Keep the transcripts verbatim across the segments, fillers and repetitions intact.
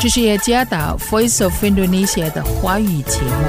这是耶加达 Voice of Indonesia 的华语节目。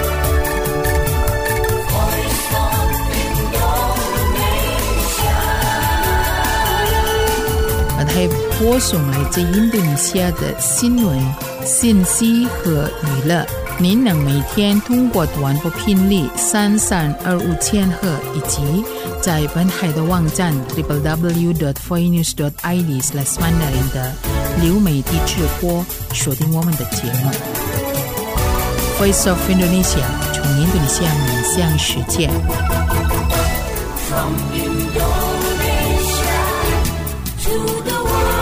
还播送来自印度尼西亚的新闻、信息和娱乐。您能每天通过短波频率三三二五千赫以及在本海的网站 double-u double-u double-u dot voinews dot i d slash mandarin 的流媒体直播锁定我们的节目。Voice of Indonesia 从印度尼西亚面向世界。From Indonesia to the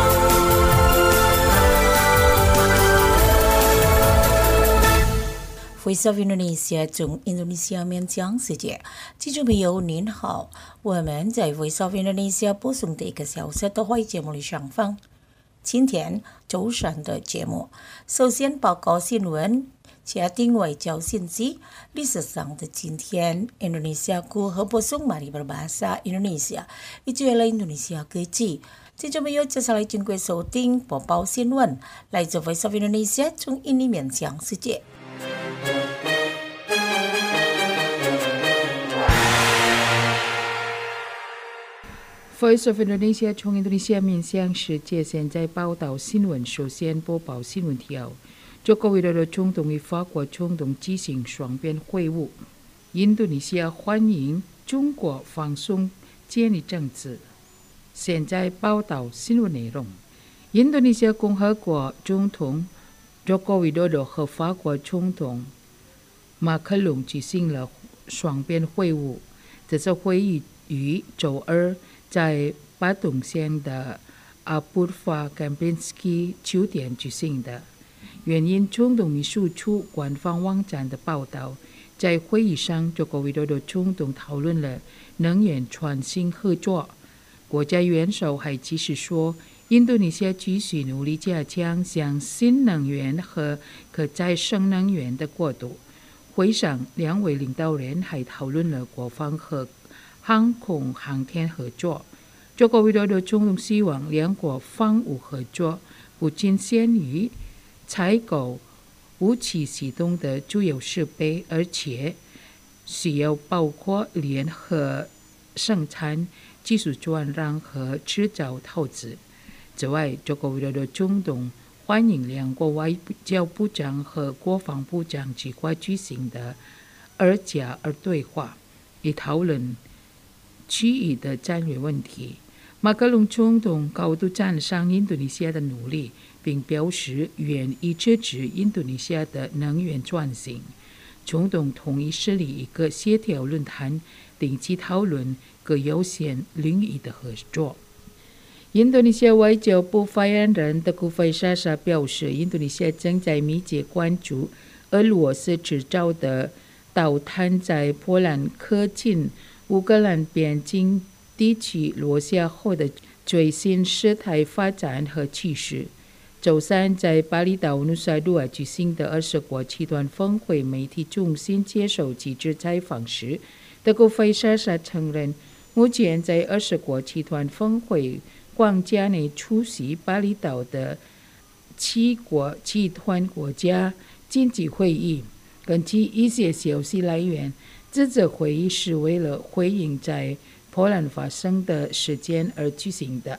Voice of Indonesia 从印度尼西亚面向世界，听众朋友您好，我们在 Voice of Indonesia 播送的一个小时的华语节目里上方。今天周三的节目，首先报告新闻，家庭外交信息。历史上的今天 ，Indonesia 如何播送mari berbahasa Indonesia， 以及了印度尼西亚科技。听众朋友，接下来请各位收听播报新闻，来自 Voice of Indonesia 从印尼面向世界。Voice of Indonesia 从印度尼西亚面向世界，现在报道新闻。首先播报新闻条：Joko Widodo总统与法国总统举行双边会晤。印度尼西亚欢迎中国放松监理政治。现在报道新闻内容：印度尼西亚共和国总统 Joko Widodo 和法国总统马克龙举行了双边会晤。这次会议于周二在巴东县的阿布法甘宾斯基酒店举行的。原因总统秘书处官方网站的报道，在会议上 Joko Widodo 总统讨论了能源创新合作。国家元首还继续说，印度尼西亚继续努力加强向新能源和可再生能源的过渡。会上，两位领导人还讨论了国防和航空航天合作。Joko Widodo 总统希望两国防务合作不仅限于采购武器系统的主要设备，而且需要包括联合生产、技术转让和制造投资。此外 ，Joko Widodo 总统欢迎两国外交部长和国防部长计划举行的二加二对话，以讨论区域的战略问题。马克龙总统高度赞赏印度尼西亚的努力，并表示愿意支持印度尼西亚的能源转型。总统同意设立一个协调论坛，定期讨论各优先领域的合作。印度尼西亚外交部发言人德古费莎莎表示，印度尼西亚正在密切关注俄罗斯制造的导弹在波兰靠近乌克兰边境地区落下后的最新事态发展和趋势。周三在巴厘岛努萨杜尔举行的二十国集团峰会媒体中心接受记者采访时，德古费莎莎承认，目前在二十国集团峰会框架内出席巴厘岛的七国集团国家经济会议。根据一些消息来源，这次会议是为了回应在波兰发生的事件而举行的。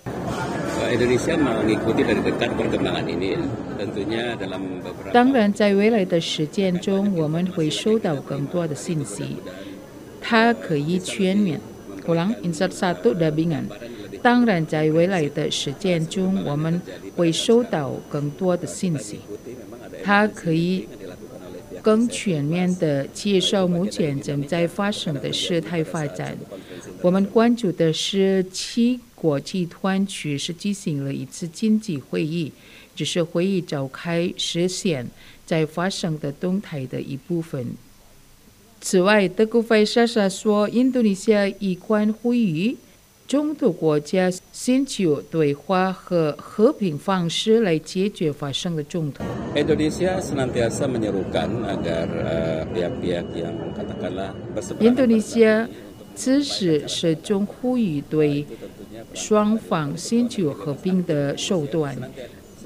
当然，在未来的时间中，我们会收到更多的信息，它可以全面。Ulang insert satu dabingan。当然，在未来的时间中，我们会收到更多的信息，它可以更全面地介绍目前正在发生的事态发展。我们关注的是七国集团确实举行了一次经济会议，只是会议召开实现在发生的动态的一部分。此外，德古费莎莎说，印度尼西亚一贯呼吁中东国家寻求对话和和平方式来解决发生的冲突。 Indonesia senantiasa menyerukan agar pihak-pihak yang katakanlah berseberangan。 印度尼西亚此时始终呼吁对双方寻求和平的手段，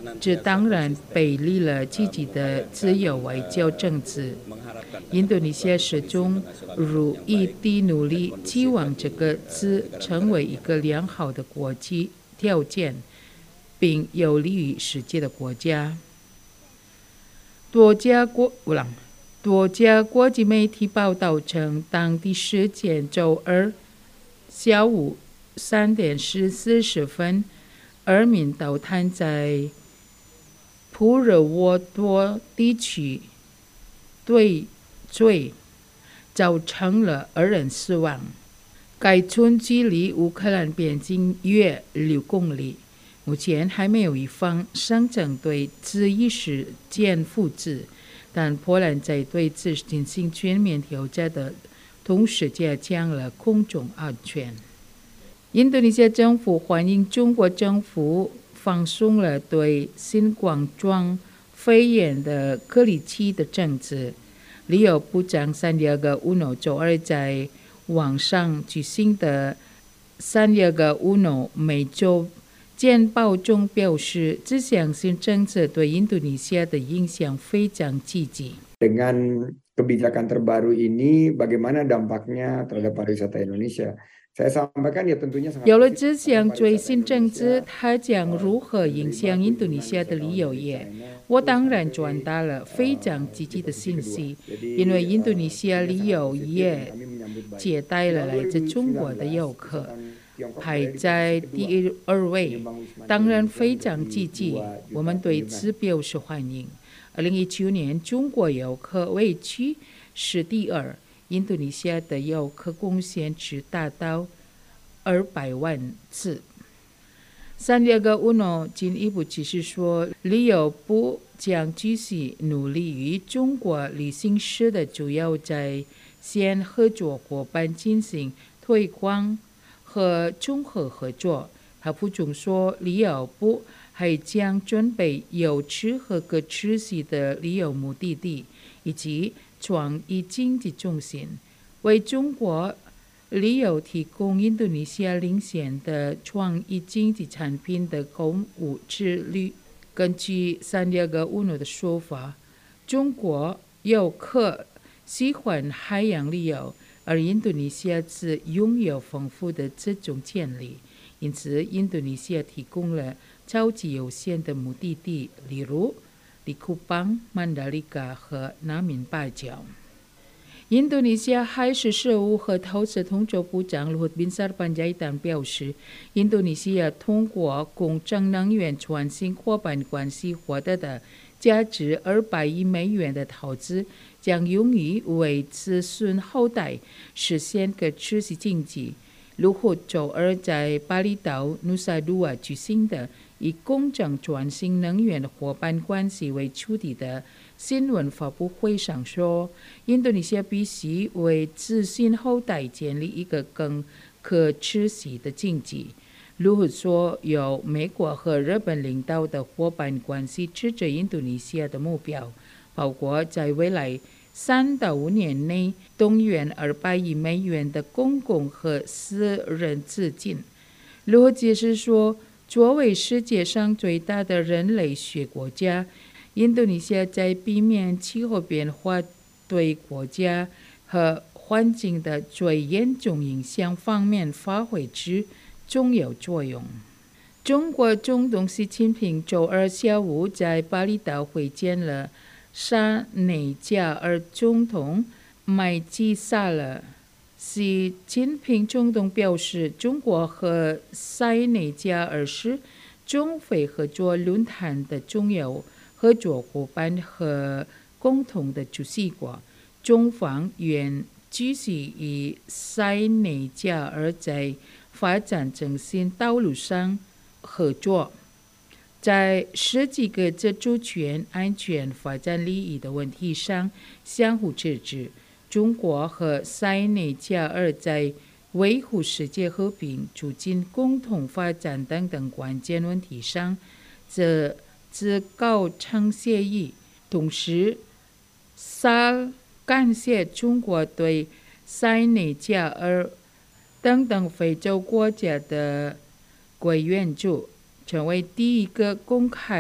这当然背离了自己的自由外交政治。印度尼西亚始终如一地努力，期望这个字成为一个良好的国际条件，并有利于世界的国家。多家国多家国际媒体报道称，当地时间周二下午三点四十分，二名导弹在普热沃多地区对坠，造成了二人死亡。该村距离乌克兰边境约六公里。目前还没有一方声称对这一事件负责，但波兰在对此进行全面调查的同时，加强了空中安全。印度尼西亚政府欢迎中国政府放松了对新冠状肺炎的隔离期的政策。旅游部长三亚个乌诺周二在网上举行的三亚个乌诺每周简报中表示，这项新政策对印度尼西亚的影响非常积极。 Dengan kebijakan terbaru ini, bagaimana dampaknya terhadap pariwisata Indonesia? Saya sampaikan ya tentunya sangat 有了这项最新政策，它将如何影响印度尼西亚的旅游业？我当然传达了非常积极的信息，因为印度尼西亚旅游业接待了来自中国的游客。排在第二位，当然非常积极，我们对此表示欢迎。二零一九年，中国游客位居是第二，印度尼西亚的游客贡献值达到二百万次。三亚个乌诺进一步指示说，旅游部将继续努力与中国旅行社的主要在线合作伙伴进行推广和综合合作。他补充说，旅游部还将准备有适合可持续的旅游目的地以及创意经济中心，为中国旅游提供印度尼西亚领先的创意经济产品的购物之旅。根据三亚个乌诺的说法，中国游客喜欢海洋旅游，而印度尼西亚则拥有丰富的这种潜力，因此印度尼西亚提供了超级有限的目的地，例如利库邦、曼达利卡和纳敏巴角。印度尼西亚海事事务和投资统筹部长鲁宾萨尔班加伊坦表示，印度尼西亚通过公正能源创新伙伴关系获得的价值二百亿美元的投资，将用于为子孙后代实现可持续经济。鲁虎周二在巴厘岛努萨杜瓦举行的以公正创新能源伙伴关系为主题的新闻发布会上说，印度尼西亚必须为子孙后代建立一个更可持续的经济。鲁虎说，由美国和日本领导的伙伴关系指着印度尼西亚的目标，包括在未来三到五年内动员二百亿美元的公共和私人资金。鲁虎解释说，作为世界上最大的人类学国家，印度尼西亚在避免气候变化对国家和环境的最严重影响方面发挥出重要作用。中国总统习近平周二下午在巴厘岛会见了沙内加尔总统麦基萨勒。习近平总统表示，中国和沙内加尔是中非合作论坛的重要合作伙伴和共同的主席国，中方愿继续与沙内加尔在发展振兴道路上合作，在十几个这主权、安全、发展利益的问题上相互支持。中国和沙内加尔在维护世界和平、促进共同发展等等关键问题上则自高成协议。同时，沙感谢中国对沙内加尔等等非洲国家的贵援助，成为第一个公开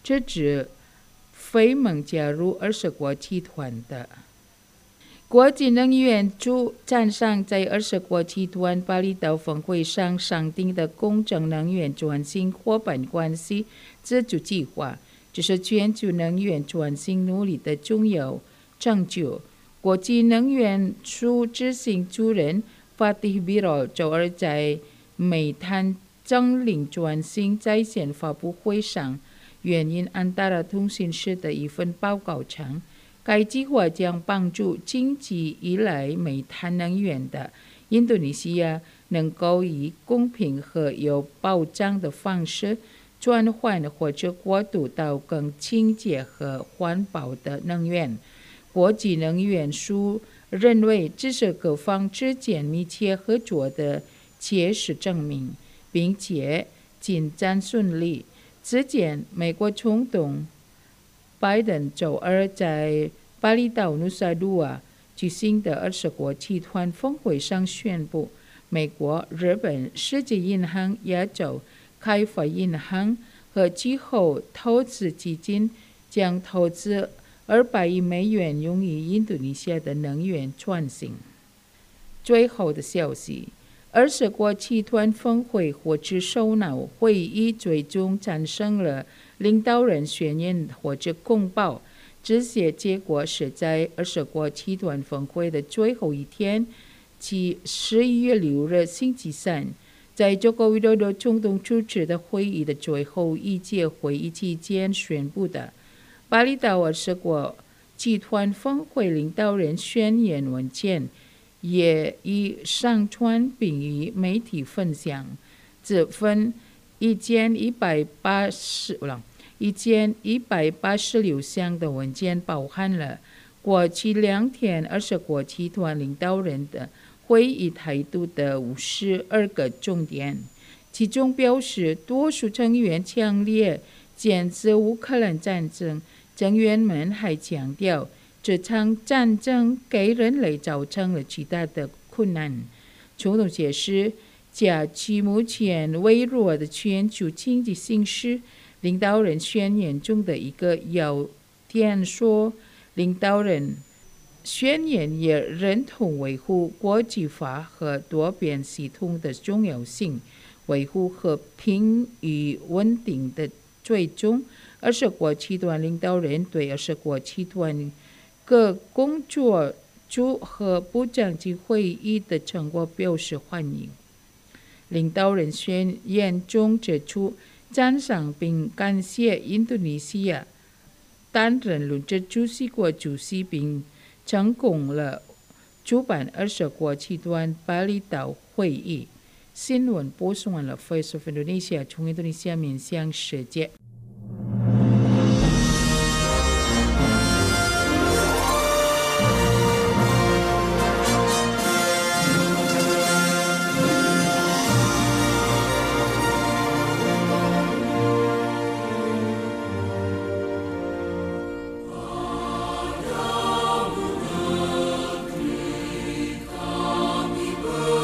这指非盟加入二十国集团的。国际能源主站上在二十国集团巴厘岛峰会上商定的公正能源转型伙伴关系自主计划，这是全球能源转型努力的重要成就。国际能源署执行主任法蒂比罗周二在煤炭整领转型在线发布会上援引安大略通讯社的一份报告称，该计划将帮助经济依赖煤炭能源的印度尼西亚能够以公平和有保障的方式转换或者过渡到更清洁和环保的能源。国际能源署认为这是各方之间密切合作的切实证明，并且进展顺利。之前，美国总统拜登周二在巴厘岛努萨杜瓦举行的二十国集团峰会上宣布，美国、日本、世界银行、亚洲开发银行和机构投资基金将投资二百亿美元用于印度尼西亚的能源转型。最后的消息，二十国集团峰会或者首脑会议最终产生了领导人宣言或者公报，这些结果是在二十国集团峰会的最后一天，即十一月六日星期三，在佐科维多多总统主持的会议的最后一届会议期间宣布的。巴厘岛二十国集团峰会领导人宣言文件也已上传并与媒体分享。这份一千一百八十一千一百八十六项的文件包含了过去两天二十国集团领导人的会议态度的五十二个重点，其中表示多数成员强烈谴责乌克兰战争。成员们还强调，这场战争给人类造成了巨大的困难。总统解释，假其目前微弱的全球经济形势，领导人宣言中的一个要点说，领导人宣言也认同维护国际法和多边系统的重要性，维护和平与稳定的最终。二十国集团领导人对二十国集团各工作组和部长级会议的成果表示欢迎。领导人宣言中指出，赞赏并感谢印度尼西亚担任轮值主席国主席，并成功了主办二十国集团巴厘岛会议。新闻播送完了 Voice of Indonesia 从印度尼西亚面向世界。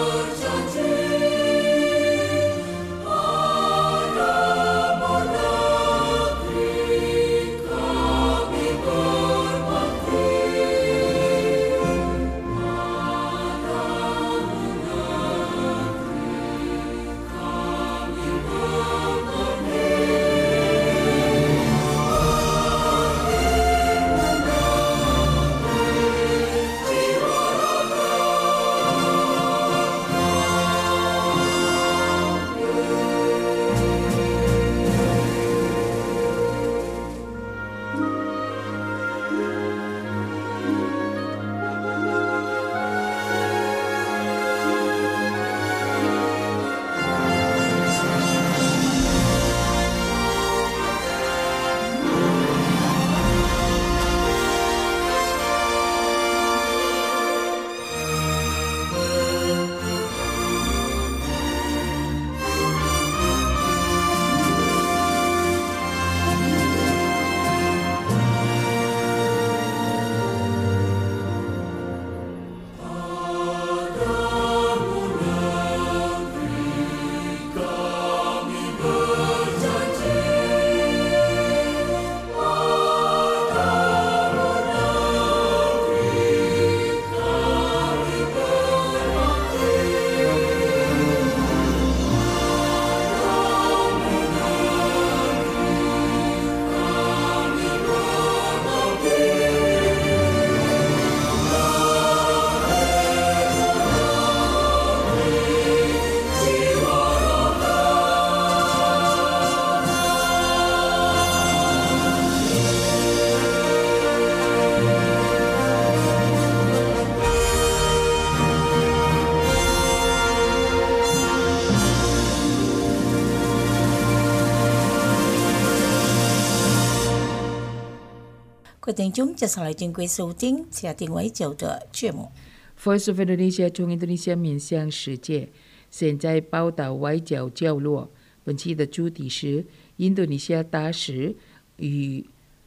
Ada 聽眾接下來正規收聽下定位九的節目。 Voice of Indonesia 從印度尼西亞面向世界，現在報道外交角落。本期的主題是印度尼西亞大使與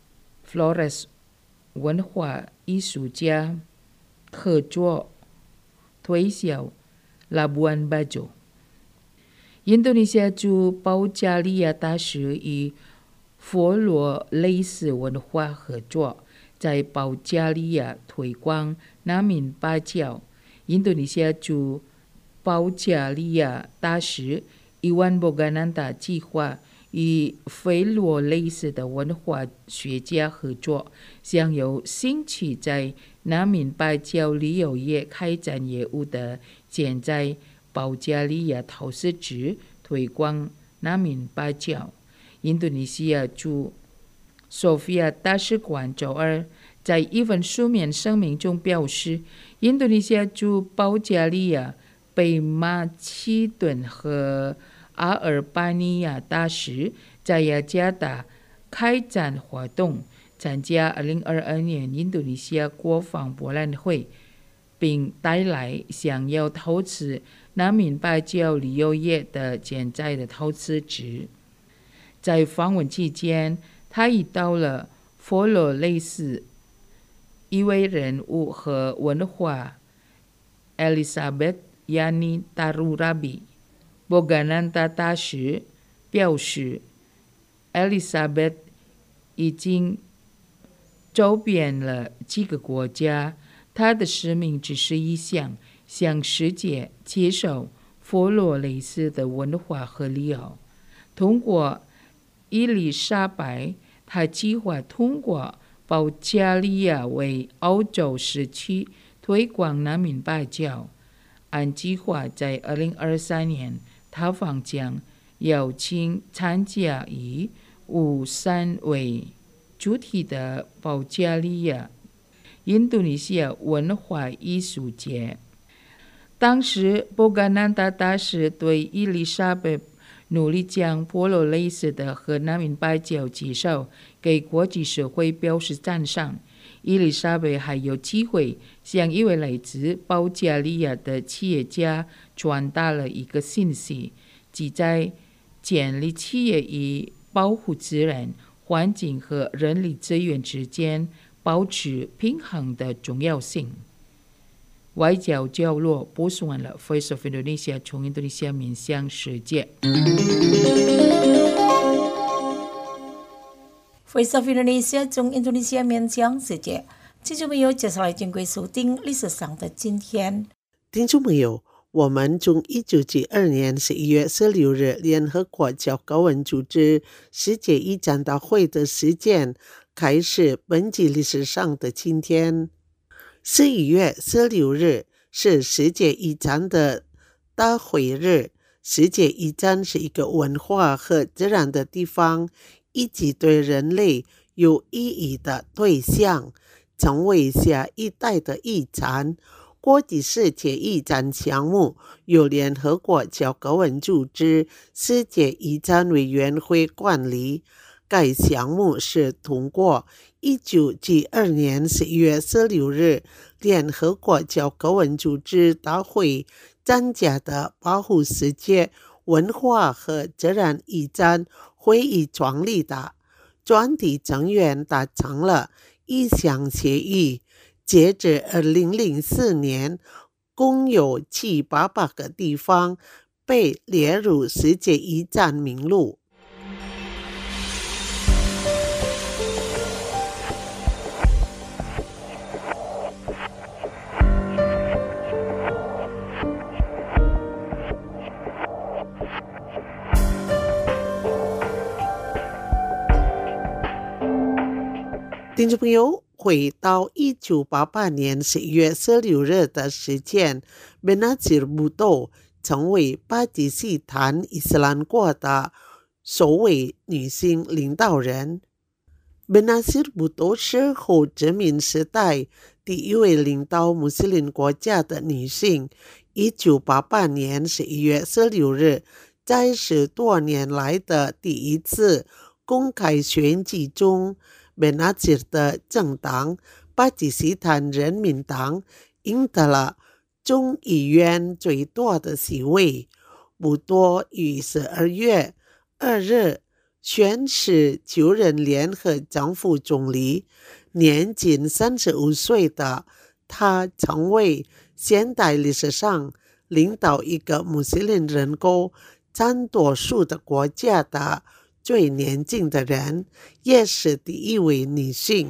Flores 文化藝術家合作推銷 Labuan Bajo。印度尼西亞駐保加利亞大使與佛羅雷斯文化合作，在保加利亞推廣南面芭蕉。印度尼西亞駐保加利亞大使伊萬博甘南達計劃與佛羅雷斯的文化學家合作，將有興趣在南面芭蕉旅遊業開展業務的現在保加利亞投資者推廣南面芭蕉。印度尼西亞駐索菲亞大使館周二在一份書面聲明中表示，印度尼西亞駐保加利亞、北馬其頓和阿爾巴尼亞大使在雅加達開展活動，參加二零二二年印度尼西亞國防博覽會，並帶來想要投資南面芭蕉旅遊業的潛在的投資者。在訪問期間，他已到了佛羅雷斯一位人物和文化 Elizabeth Yani Tarurabi。博甘南达大使表示 ，Elizabeth 已經走遍了幾個國家，他的使命只是一項，向世界介紹佛羅雷斯的文化和旅遊。通過伊麗莎白，他計劃通過保加利亞為歐洲時區推廣南面芭蕉。按計劃在二零二三年，他方將邀請參加以五三為主題的保加利亞印度尼西亞文化藝術節。當時博甘南達大使對伊麗莎白努力將佛羅雷斯的和南面芭蕉介紹給國際社會表示讚賞。伊麗莎白還有機會向一位來自保加利亞的企業家傳達了一個信息，即在建立企業與保護自然、環境和人力資源之間保持平衡的重要性。外交角落播送完了 Voice of Indonesia 從印度尼西亞面向世界。 Voice of Indonesia 從印度尼西亞面向世界，聽眾朋友，接下來正規收聽歷史上的今天。 聽眾朋友，我們從一九九二年十一月十六日聯合國教科文組織世界遺產大會的時間開始本紀歷史上的今天。十一月十六日是世界遺產的大會日。世界遺產是一個文化和自然的地方，以及對人類有意義的對象，成為下一代的遺產。國際世界遺產項目由聯合國教科文組織世界遺產委員會管理。該項目是通過一九九二年十一月十六日聯合國教科文組織大會參加的保護世界文化和自然遺產會議創立的。專體成員達成了一項協議，截至二零零四年，共有七百八個地方被列入世界遺產名錄。听众朋友，回到一九八八年十一月十六日的时间，贝纳吉尔布多成为巴基斯坦伊斯兰国的首位女性领导人。贝纳吉尔布多是后殖民时代第一位领导穆斯林国家的女性。一九八八年十一月十六日，在十多年来的第一次公開選舉中， Benazir 的政党巴基斯坦人民党赢得了众议院最多的席位，不多于十二月二日宣誓就任联合政府总理。年仅三十五岁的他成为现代历史上领导一个穆斯林人口占多数的国家的最年轻的人，也是第一位女性。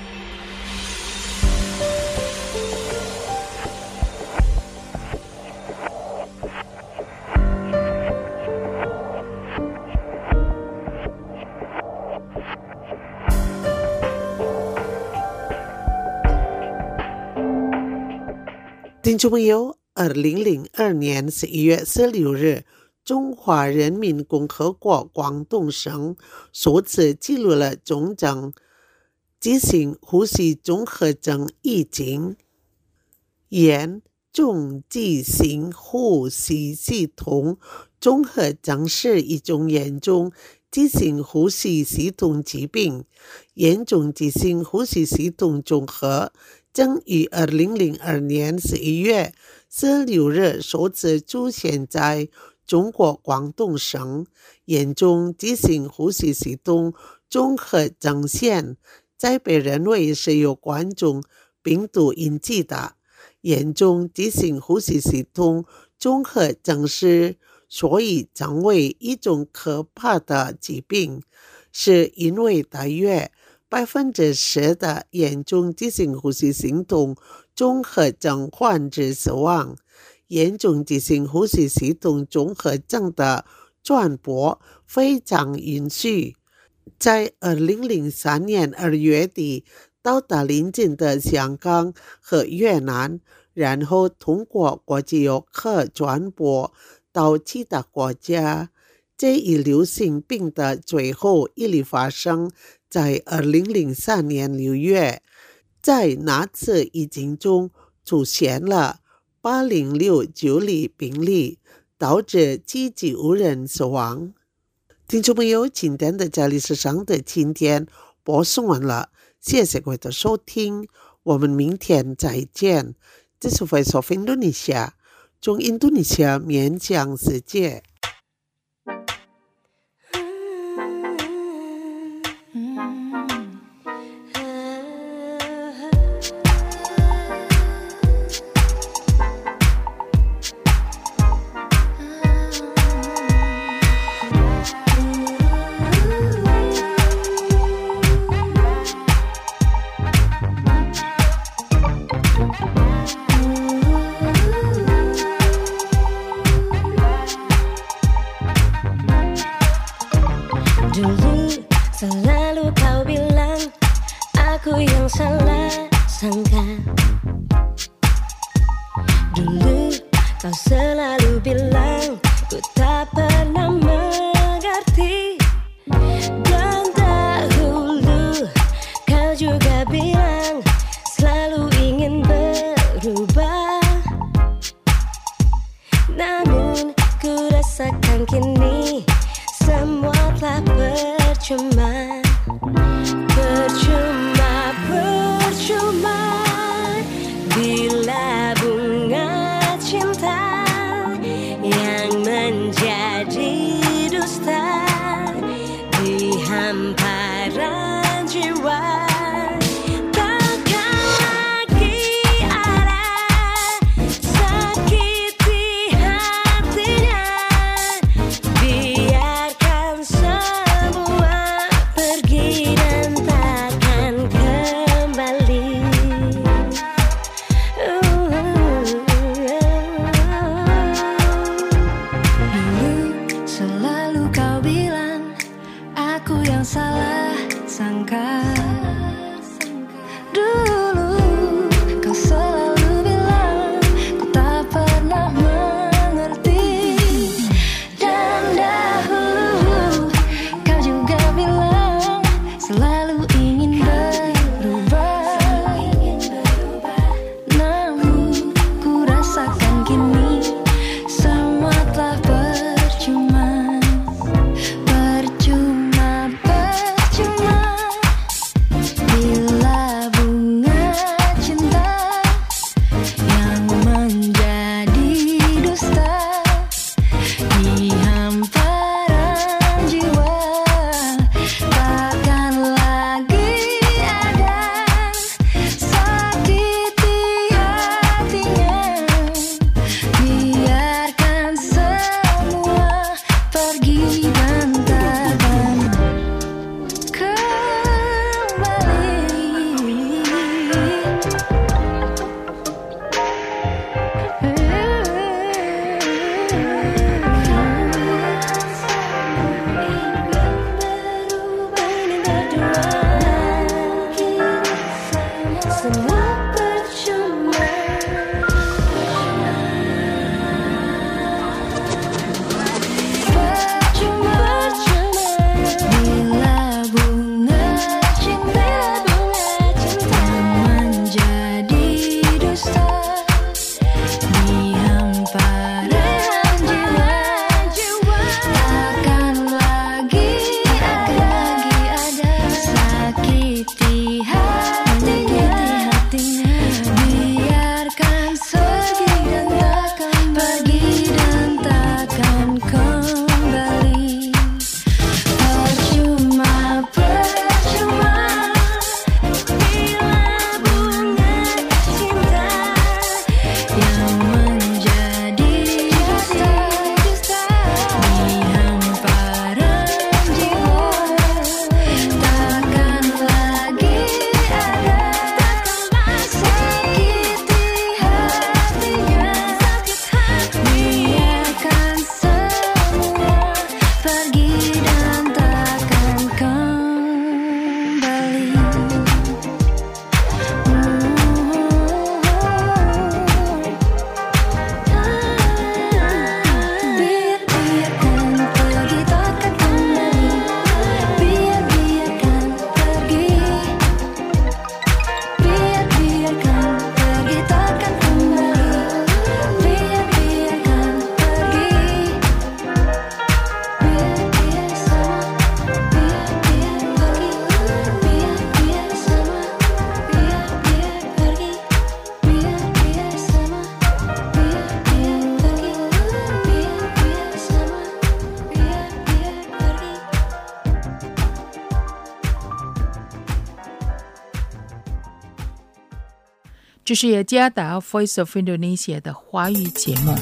听众朋友，二零零二年十一月十六日，中华人民共和国广东省首次记录了重症急性呼吸综合症疫情。严重急性呼吸系统综合症是一种严重急性呼吸系统疾病，严重急性呼吸系统综合症于二零零二年十一月十六日首次出现在中国广东省。严重急性呼吸系统综合症现在被认为是由冠状病毒引起的。严重急性呼吸系统综合症是所以成为一种可怕的疾病，是因为大约百分之十的严重急性呼吸系统综合症患者死亡。严重急性呼吸系统综合症的传播非常允许，在二零零三年二月底到达邻近的香港和越南，然后通过国际游客传播到其他国家。这一流行病的最后一例发生在二零零三年六月，在那次疫情中出现了八零六九例病例，导致七十五人死亡。听众朋友，今天的家历史上的今天播送完了，谢谢各位的收听，我们明天再见。这是 Voice of Indonesia， 从印度尼西亚面向世界。 Dulu selalu kau bilang aku yang salah sangka. Dulu kau selalu bilang ku tak pernah mengerti. Dan dahulu kau juga bilang selalu ingin berubah. Namun ku rasakan kini semua telah percuma, percuma, percuma. Bila bunga cinta yang menjadi dusta di hamparan jiwa, takkan lagi ada sakiti hatinya. Biarkan semua pergi dan takkan 这是雅加达 Voice of Indonesia 的华语节目。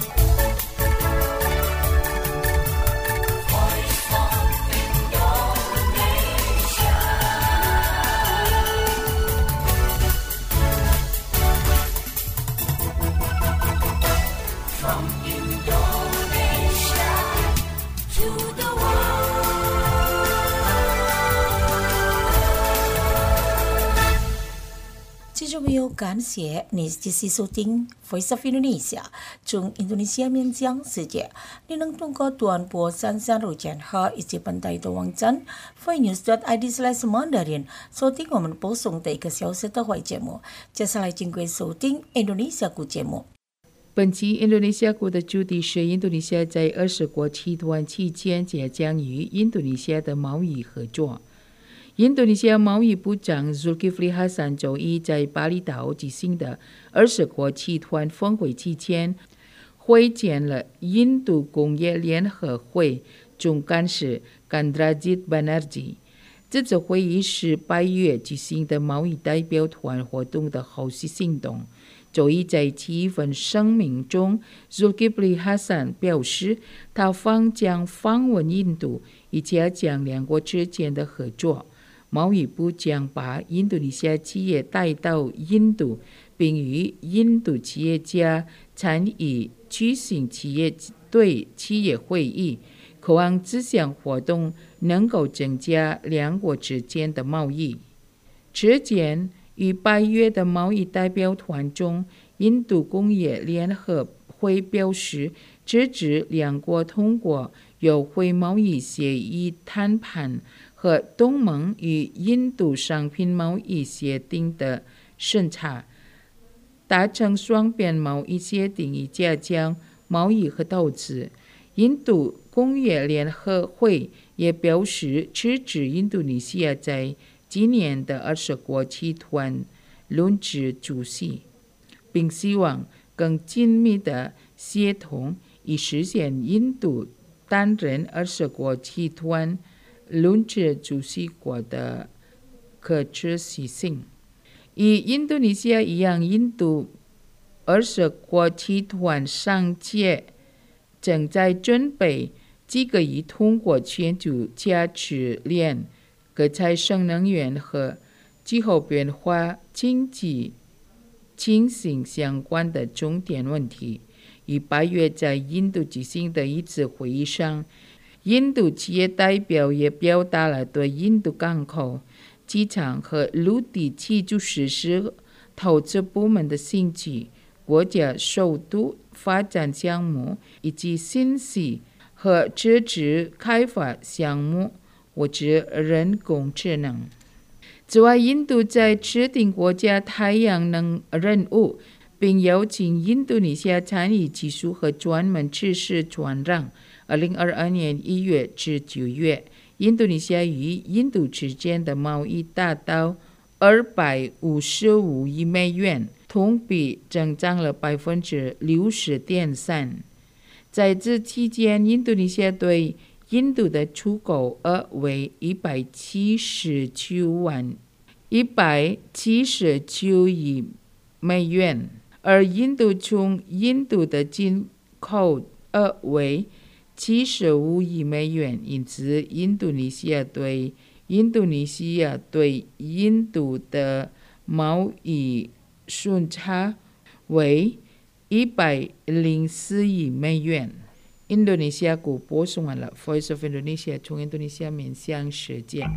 听众朋友，感谢你继续收听 Voice of Indonesia 从 Indonesia 面向世界。你能通过短波三三六千赫以及本台的网站 voicenews dot i d slash mandarin 收听我们播送的一个小时的华语节目。接下来请各位收听 Indonesia 股节目。 本期 Indonesia 股的主题是印度尼西亚在二十国集团期间即将与印度尼西亚的贸易合作。印度尼西亚贸易部长 Zulkifli Hasan 周一在巴厘岛举行的二十国集团峰会期间，会见了印度工业联合会总干事 Kandrajit Banerjee。这次会议是八月举行的贸易代表团活动的后续行动。周一在其一份声明中 Zulkifli Hasan 表示，他方将访问印度，以加强两国之间的合作。贸易部将把印度尼西亚企业带到印度，并与印度企业家参与举行企业对企业会议，渴望这项活动能够增加两国之间的贸易。之前于八月的贸易代表团中，印度工业联合会表示支持两国通过优惠贸易协议谈判和东盟与印度商品贸易协定的审查，达成双边贸易协定以加强贸易和投资。印度工业联合会也表示支持印度尼西亚在今年的二十国集团轮值主席，并希望更紧密的协同以实现印度担任二十国集团轮值主席国的可持续性。与印度尼西亚一样，印度二十国集团上届正在准备几个亿通过全球价值链、可再生能源和气候变化经济进行相关的重点问题。于八月在印度举行的一次会议上，印度企业代表也表达了对印度港口、机场和陆地基础设施投资部门的兴趣、国家首都发展项目以及信息和支持开发项目或者人工智能。此外，印度在制定国家太阳能任务，并邀请印度尼西亚参与技术和专门知识传让。二零二二年一月至九月，印度尼西亚与印度之间的贸易达到二百五十五亿美元，同比增长了百分之六十点三。在这期间，印度尼西亚对印度的出口额为一百七十九万一百七十九亿美元，而印度从印度的进口额为七十五亿美元，因此印度尼西亚对印度尼西亚对印度的贸易顺差为一百零四亿美元。印度尼西亚股播送完了 Voice of Indonesia 从印度尼西亚面向世界。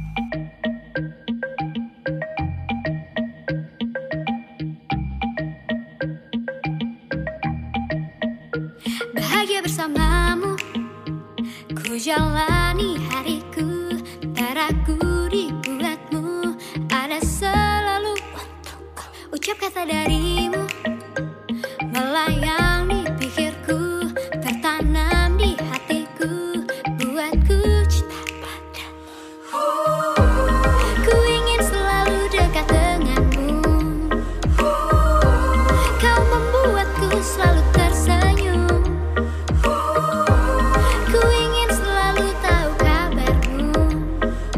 Bahagia bersamamu, ku jalani hariku, tak ragu dibuatmu, ada selalu ucap kata darimu, melayang di pikirku, tertanam di hatiku, buatku cinta padamu. Ku ingin selalu dekat denganmu, kau membuatku selalu tersenyum. Ku ingin selalu tahu kabarmu,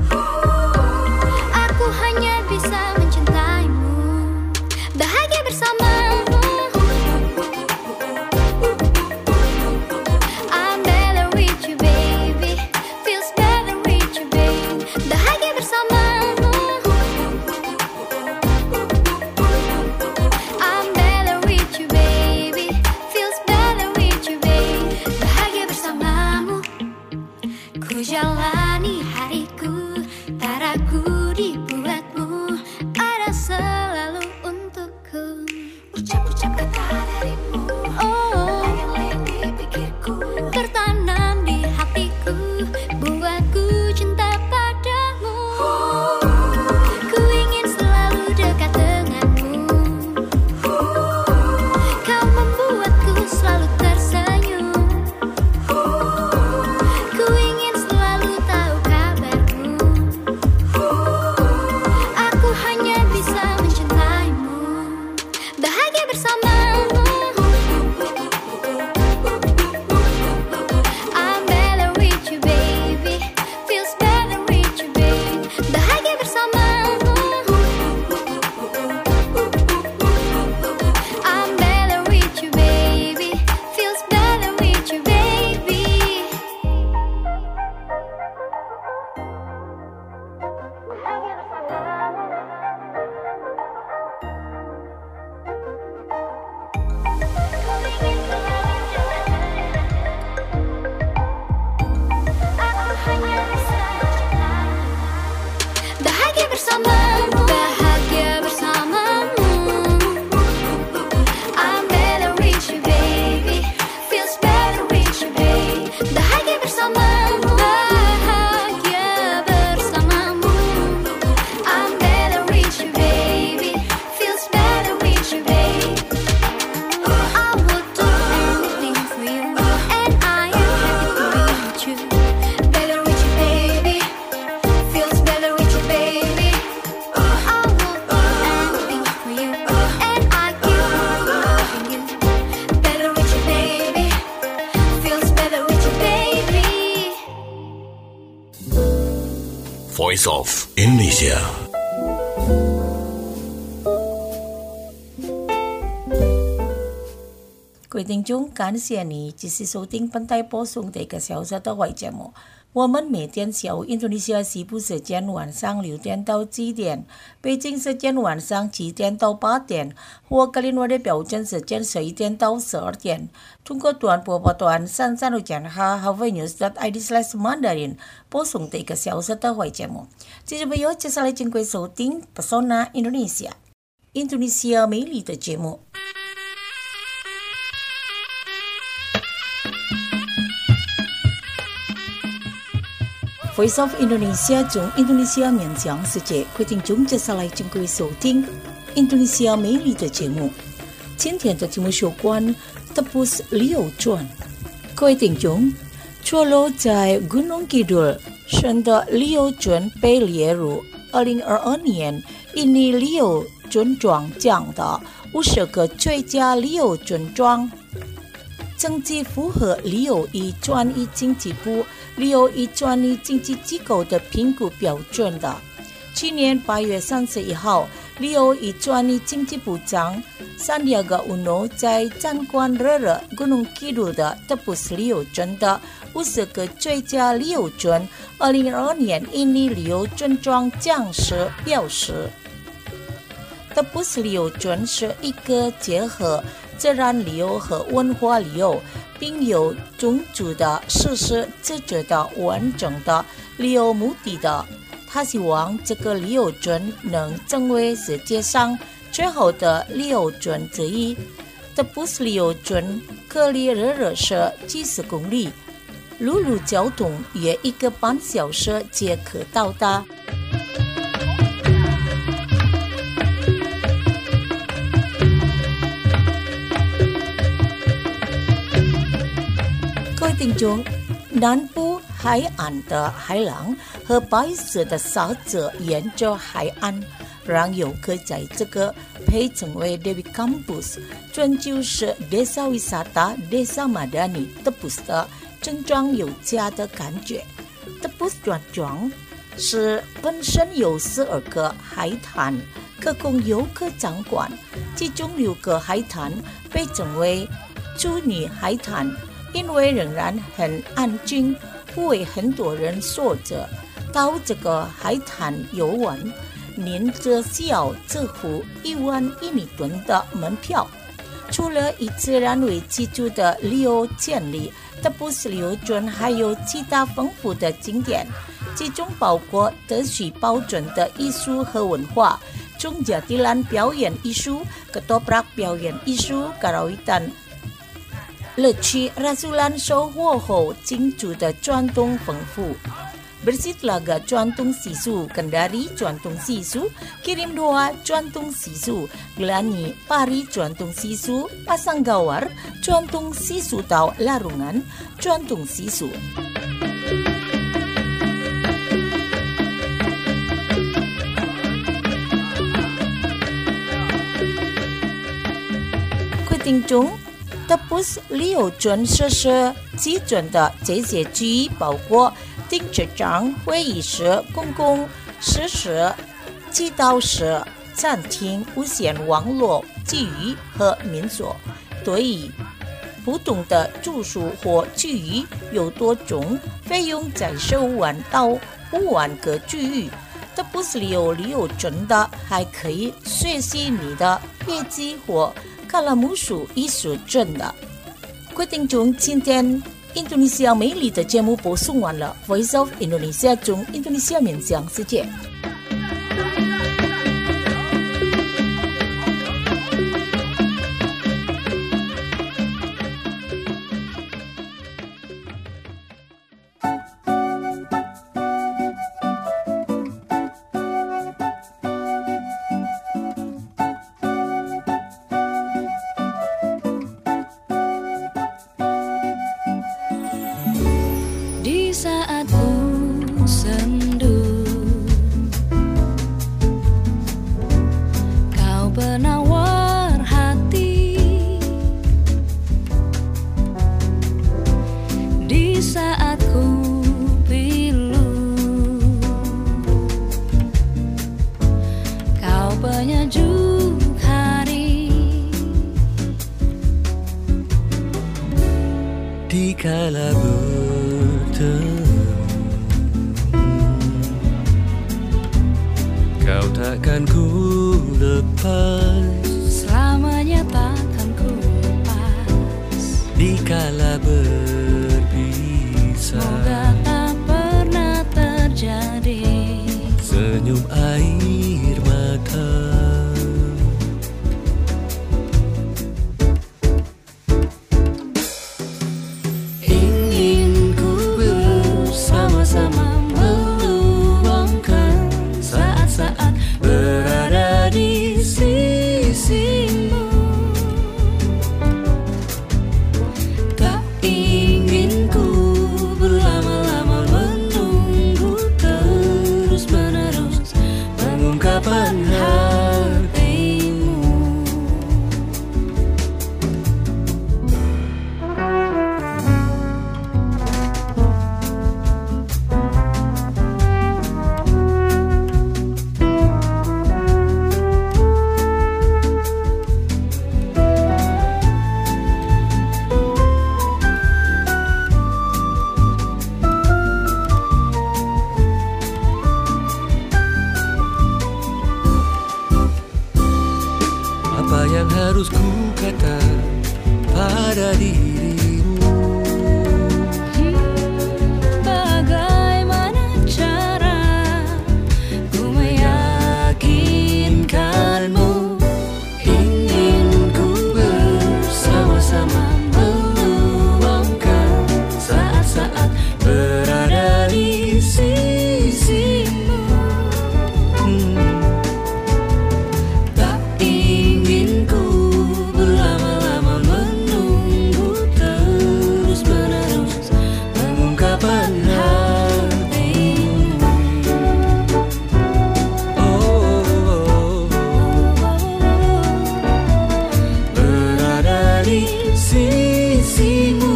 aku hanya bisa mencintaimu. Bahagia bersama Voice of Indonesia。 各位听众，感谢你继续收听本台播送的一个小时的外节目。我们每天下午印度尼西亚西部时间晚上六点到七点，北京时间晚上七点到八点，或格林威治标准时间十一点到十二点，通过短波波段三三六减哈 Hawaii News dot I D slash Mandarin 播送的一个小时的外节目。听众朋友，接下来请各位收听 Pesona Indonesia， 印度尼西亚美丽的节目。Voice of Indonesia 从印度尼西亚面向世界，各位听众接下来请各位收听印度尼西亚美丽的节目。今天的节目有关 Tepus Liau Chuan。各位听众，坐落在 Gunung Kidul 省的 Liau Chuan 被列入二零二二年印尼 Liau Chuan 庄奖的五十个最佳 Liau Chuan 庄。成绩符合 Liau 以专业经济部 Liau 以专业经济机构的评估标准的。去年八月三十一号 Liau 以专业经济部长 Sandiaga Uno 在展馆热热 Gunung Kidul 的 Tepus Liau Chuan 的五十个最佳 Liau Chuan 二零二二年印尼 Liau Chuan 庄奖时表示， Tepus Liau Chuan 是一个结合自然旅游和文化旅游，并有种族的实施自觉的完整的旅游目的的。他希望这个旅游村能成为世界上最好的旅游村之一。Tepus Liau Chuan距离热热市几十公里，陆路交通约一个半小时即可到达。听众，南部海岸的海浪和白色的沙子沿着海岸，让游客在这个被称为 Dewi Campus 专就是 Desa Wisata Desa Madani Tepus 的村庄有家的感觉。Tepus 村庄是本身有十二个海滩可供游客参观，其中六个海滩被称为处女海滩，因为仍然很安静，不为很多人所着。到这个海滩游玩，您只需要支付一万印尼盾的门票。除了以自然为基础的旅游建立，Tepus Liau Chuan还有其他丰富的景点，其中包括德系标准的艺术和文化，中jadilan表演艺术、ketoprak表演艺术、karawitan乐趣rasulan收获后金主的传统丰富。Bersitlaga 传统习俗 Kendari 传统习俗 Kirim Doa 传统习俗 Glani Pari 传统习俗 Pasang Gawar 传统习俗到 Larungan 传统习俗。各位听众，Tepus Liau Chuan设施基准的这些区域包括停车场、会议室、公共设施、祈祷室、餐厅、无线网络、体育和民所。对于不同的住宿或区域有多种，费用在十五万到五万个区域。Tepus Liau Liau Chuan的还可以学习你的业绩或卡拉木术艺术证的。各位听众，今天印度尼西亚美丽的节目播送完了。Voice of Indonesia 从印度尼西亚面向世界。 Di saat ku sendu dikala bertemu, kau takkan ku lepas, Selamanya takkan ku lepas. dikala berpisah. Semoga tak pernah terjadi. Senyum air mata, Ingin ku bersama-sama meluangkan saat-saat berada di sisimu. Tak ingin ku berlama-lama menunggu terus-menerus pengungkapan hatimu. apa yang harus ku kata pada dirimu? Bagaimana cara ku meyakinkanmu? Ingin ku bersama-sama meluangkan saat-saat berada di sisimu. Tak ingin ku berlama-lama menunggu terus-menerus pengungkapan hatimu. Oh, Berada di sisimu.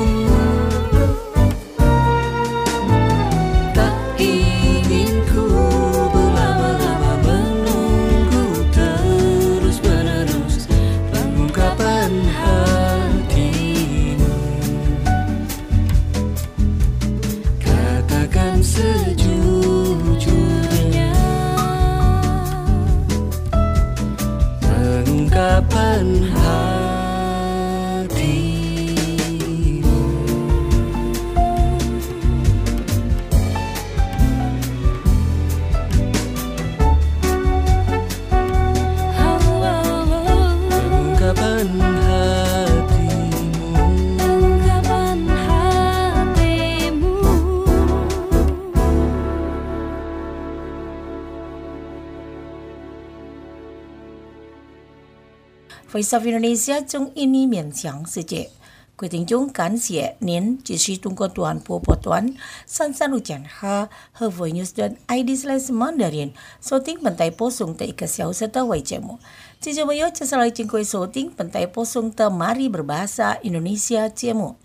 Tak ingin ku berlama-lama menunggu terus-menerus pengungkapan hatimu. Katakan sejujurnya pengungkapan hatimu. Pengungkapan hatimu. Pengungkapan hatimu. Voice of Indonesia 中印尼勉强世界。各位听众，感谢您继续通过短波波段三三六减哈和 voinews.id slash Mandarin 收听本台播送的一个小时的微节目。接着我要介绍来请各位收听本台播送的 Mari Berbahasa Indonesia 节目。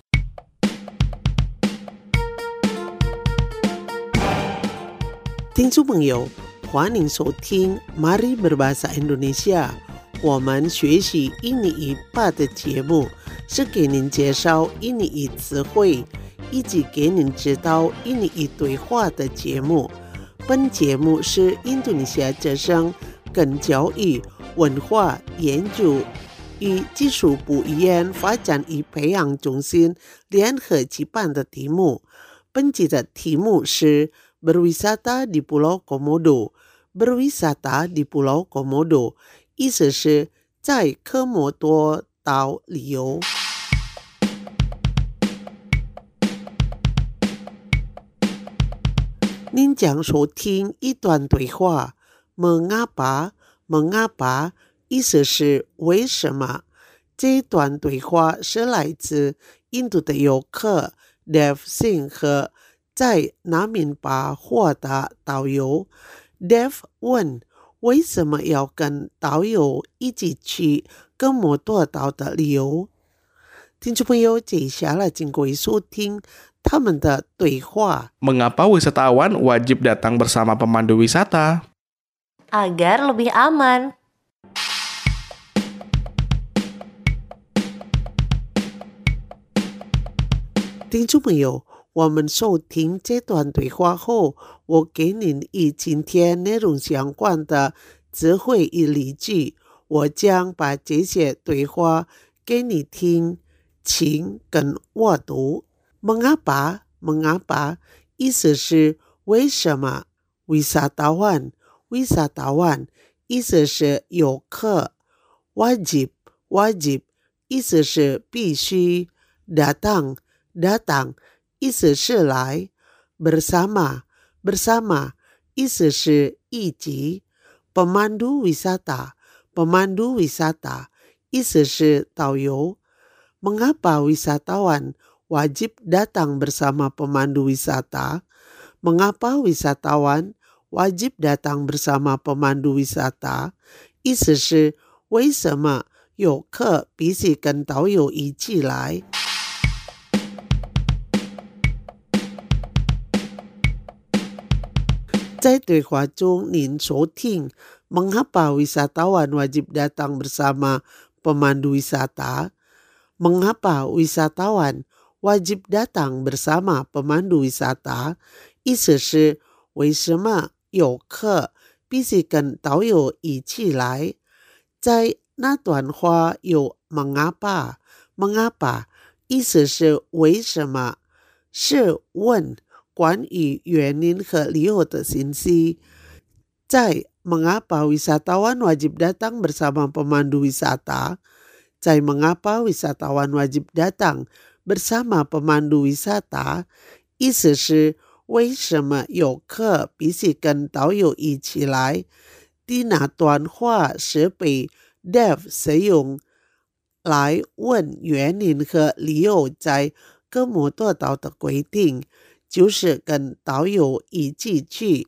听众朋友，欢迎收听 Mari Berbahasa Indonesia。我们学习印尼语吧的节目是给您介绍印尼语词汇，以及给您知道印尼语对话的节目。本节目是印度尼西亚之声跟教育、文化研究与技术部语言发展与培养中心联合举办的题目。本集的题目是 Berwisata di Pulau Komodo。Berwisata di Pulau Komodo 意思是在科摩多岛旅游。您将收听一段对话 Mengapa Mengapa 意思是为什么。这段对话是来自印度的游客 Dev Singh 和在南敏巴获的导游。Dev 问为什么要跟导游一起去科摩多岛的旅游？听众朋友，接下来请各位收听他们的对话。 Mengapa wisatawan wajib datang bersama pemandu wisata? Agar lebih aman. 听众朋友，我们收听这段对话后，我给您与今天内容相关的词汇与例句，我将把这些对话给你听，请跟我读。Mengapa? Mengapa? 意思是为什么 ？Wisatawan, wisatawan 意思是游客。Wajib, wajib 意思是必须。Datang, datang 意思是来。Bersama, bersama 意思是一起。Pemandu wisata, pemandu wisata 意思是导游。Mengapa wisatawan wajib datang bersama pemandu wisata? Mengapa wisatawan wajib datang bersama pemandu wisata? 意思是为什么游客必须跟导游一起来？在对话中，您收听 Mengapa wisatawan wajib datang bersama pemandu wisata? Mengapa wisatawan wajib datang bersama pemandu wisata? 意思是为什么游客必须跟导游一起来？在那段话有 mengapa, mengapa 意思是为什么，是问关于原因和理由的信息。在 mengapa wisatawan wajib datang bersama pemandu wisata? 在 mengapa wisatawan wajib datang bersama pemandu wisata? 意思是为什么游客必须跟导游一起来？的那段话是被 Dev 使用来问原因和理由，在哥莫多岛的规定就是跟导游一起去。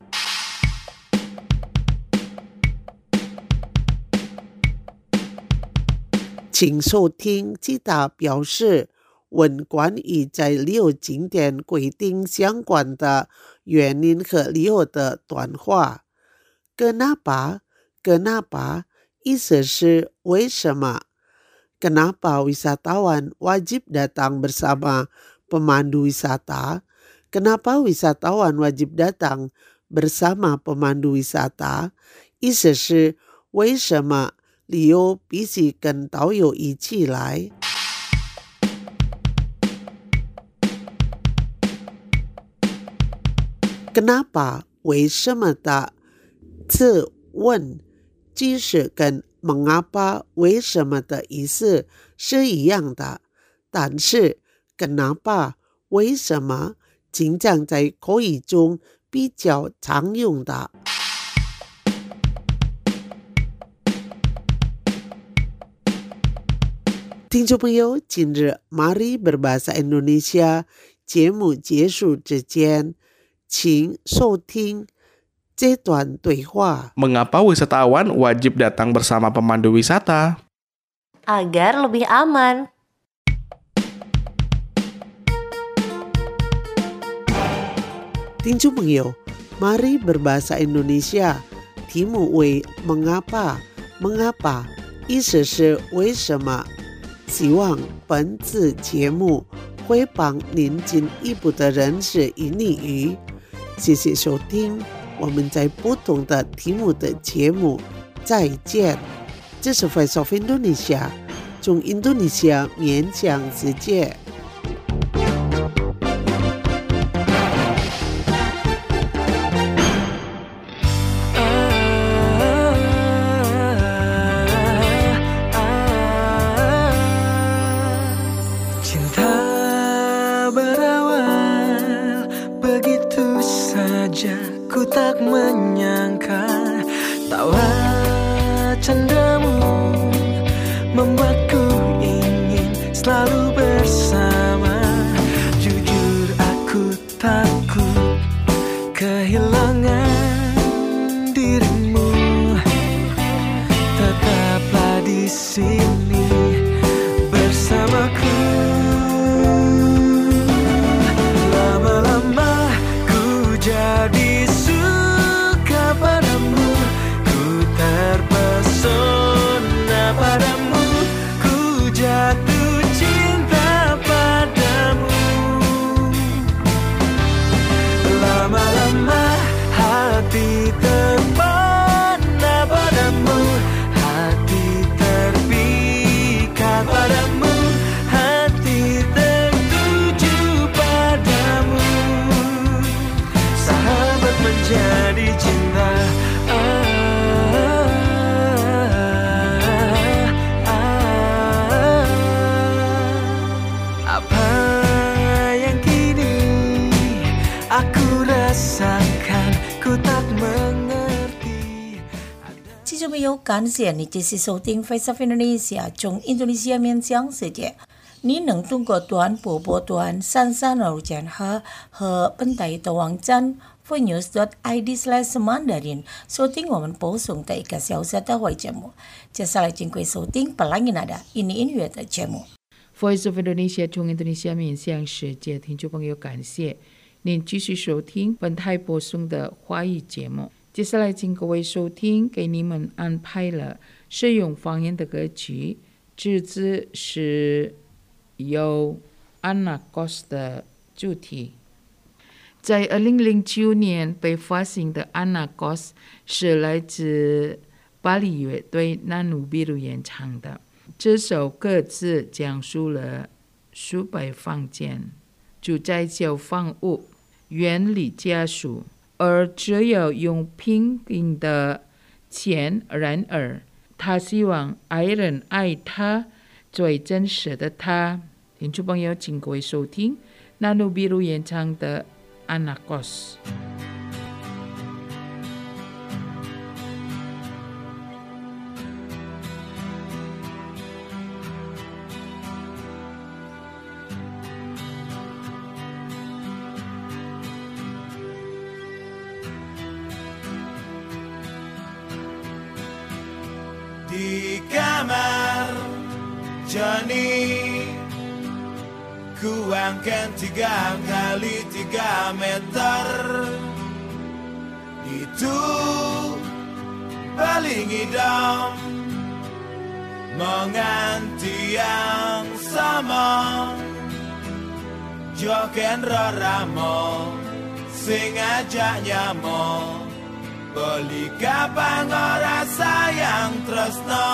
请收听其他表示问关于在旅游景点规定相关的原因和理由的短话。Kenapa? Kenapa? 意思是为什么？ Kenapa wisatawan wajib datang bersama pemandu wisata? Kenapa wisatawan wajib datang bersama pemandu wisata? 意思是为什么旅游必须跟导游一起来？Kenapa 为什么的自问即使跟 mengapa 为什么的意思是一样的，但是 kenapa 为什么经常在口语中比较常用的。听众朋友，今日 Mari Berbahasa Indonesia 节目结束之前，请收听这段对话。 Mengapa wisatawan wajib datang bersama pemandu wisata? Agar lebih aman. 听众朋友 Mari Berbahasa Indonesia 题目为 Mengapa Mengapa 意思是为什么。希望本次节目会帮您进一步的认识印尼语。谢谢收听，我们在不同的题目的节目再见。这是 Voice of Indonesia 从印度尼西亚面向世界。 Ku tak menyangka tawa candamu membuatku ingin selalu bersama. Jujur aku takut kehilangan dirimu. Tetaplah di sini bersamaku. Lama-lama ku jadi suka padamu, ku terpesona padamu, ku jatuh cinta. Apa yang kini aku rasakan, ku tak mengerti. 记者朋友，感谢你继续收听 Voice of Indonesia 从印度尼西亚面向世界。你能通过短波波段三三二减号和本台的网站 voicenews dot i d slash mandarin 收听我们播送的一个小时的会节目。接下来请各位收听本来音的印尼音乐的节目。 Voice of Indonesia 从印度尼西亚面向世界，听众朋友，感谢您继续收听本台播送的华语节目。接下来请各位收听给你们安排了适用方言的歌曲，这次是由 Anakos 的主题。在二零零九年被发行的 Anakos 是来自巴黎乐队 Nanu Biru 演唱的。这首歌词讲述了数百房间住在小房屋，远离家属，而只有用平平的钱。然而他希望爱人爱他最真实的他。听众朋友，请各位收听 Nanu Biru 演唱的 Anakos。 Di kamar Johnny, ku angkat tiga kali tiga meter. Itu paling idam menganti yang sama. Joken roramo sing ajak nyamo, beli kapang ora sayang tresno,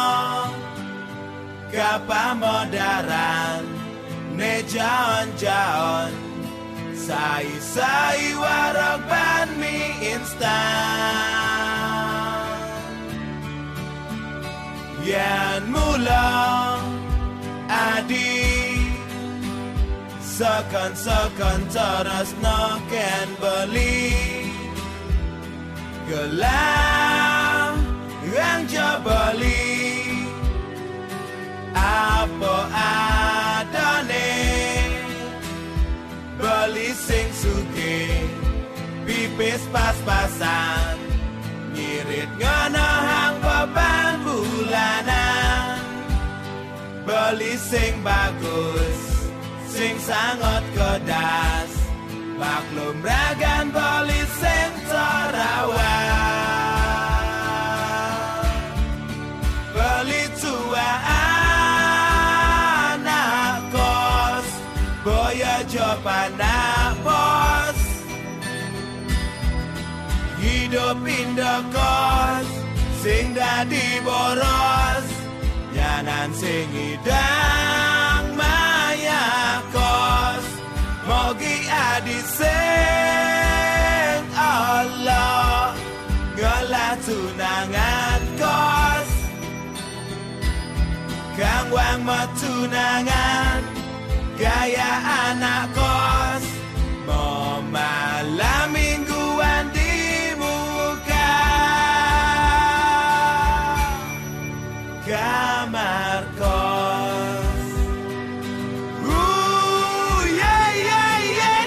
kapang modaran ne jaon-jaon, sai-sai warok ban mie instan. Yan mula adi sekon-sekon terus no ken beli gelang yang jabali apa adane beli sing suge pipis pas-pasan ngirit ngono hang beban bulanan beli sing bagus sing sangat kedas maklum ragan beli sing terawat beli tua anak kos boya job anak bos hidup indah kos sing dadi boros nyanan sing idang maya kos mogi adi sing Allah ngalah tunangan kos kang wang matunangan gaya anak kos mau malam mingguan di muka kamar kos. Ooh, yeah, yeah, yeah,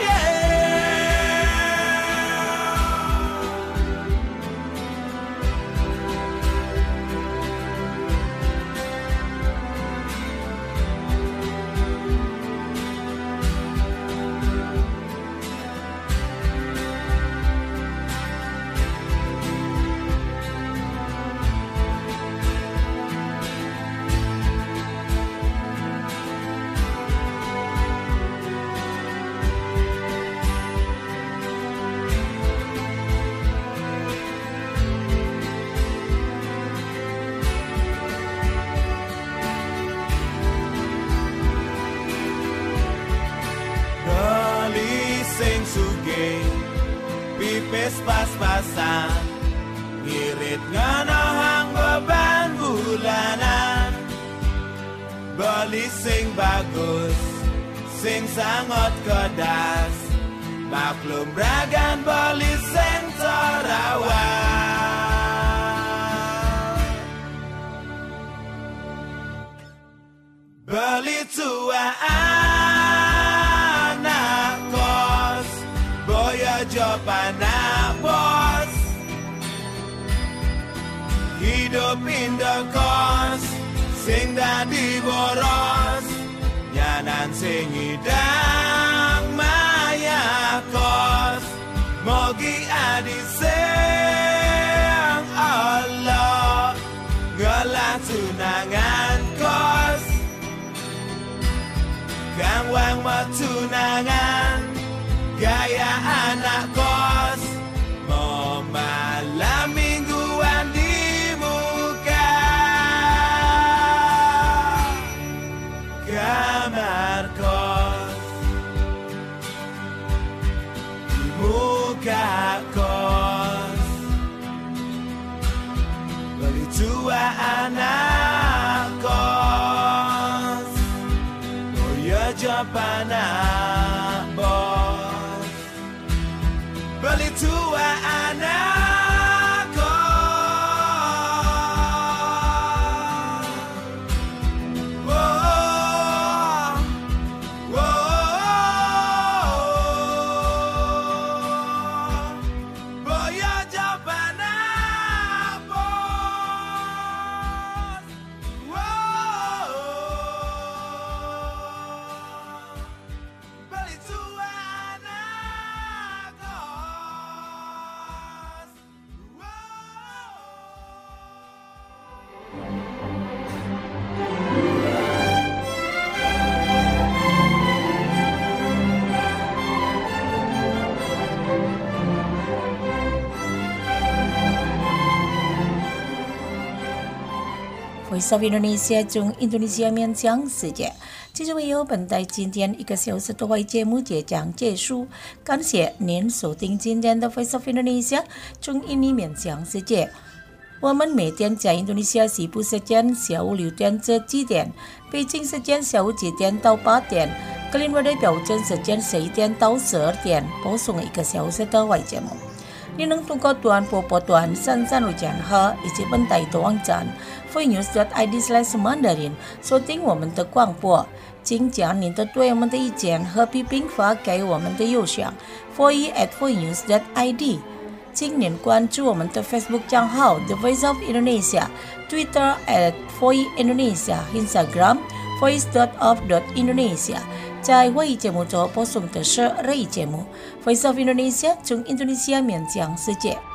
pipis pas-pasan ngirit ngono hang beban bulanan beli sing bagus sing sangat kedas, maklum ragan bali sing terawal. Beli tua anak kos, boya jopana bos, hidup indah kos, sing dadi boros, nyanan sing idang maya kos, mogi adi sing Allah, ngelah tunangan kos, kang wang matunangan, gaya anak kos, mau malam mingguan di muka kamar kos, di muka kos, beli tua anak kos, boya japana bos, beli tua anak kos. Whoa, whoa, boya japana bos. Whoa, beli tua anak kos. Voice of Indonesia 中印度尼西亚面讲世界，这就为有本台今天一个小时的会节目即将结束，感谢您收听今天的 Voice of Indonesia 中印尼面讲世界。我们每天在印度尼西亚西部时间下午六点至七点，北京时间下午七点到八点，格林威治标准时间十一点到十二点播送一个小时的会节目。您能通过短波波段三三六减号以及本台的网站 voinews dot i d slash mandarin 收听我们的广播。请将您的对我们的意见和批评发给我们的邮箱 voice at voinews dot i d。请您关注我们的 Facebook 账号 The Voice of Indonesia， Twitter at voice indonesia， Instagram voice dot of dot indonesia。在会议节目中播送的是日语节目 Voice of Indonesia 从印度尼西亚面向世界。